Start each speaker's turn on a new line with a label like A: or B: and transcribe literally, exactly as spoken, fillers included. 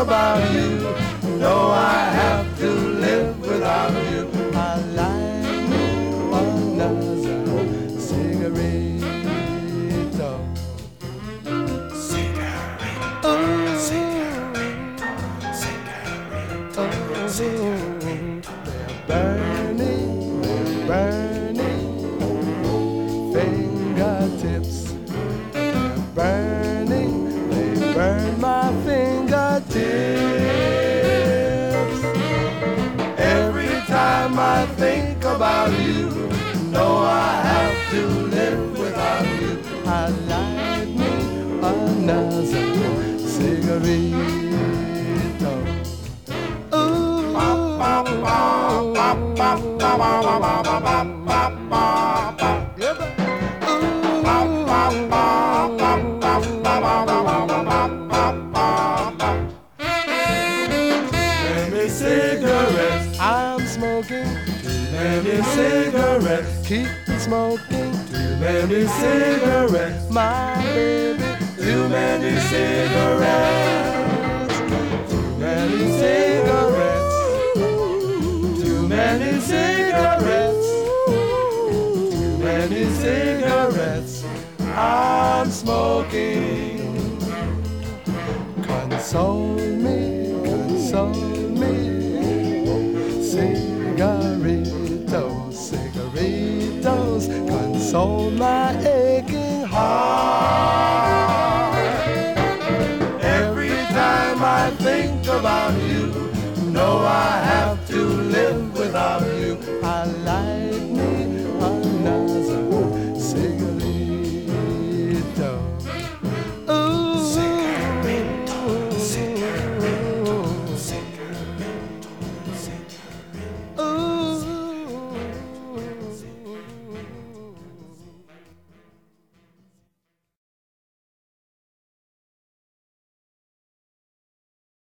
A: about you. No, I have to live without you. I like another cigarette. Cigarette. Oh, cigarette. Cigarette. Oh, cigarette. They're burning, they're burning fingertips. They're burning, they burn my fingertips. Every time I think about you, no, I have to live without you. I light me another cigarette. Many cigarettes I'm smoking, many cigarettes keep smoking, too many cigarettes, my baby, too many cigarettes, too many cigarettes, too many cigarettes, too many cigarettes I'm smoking. Console me, console me, cigarettos, cigarettos, console my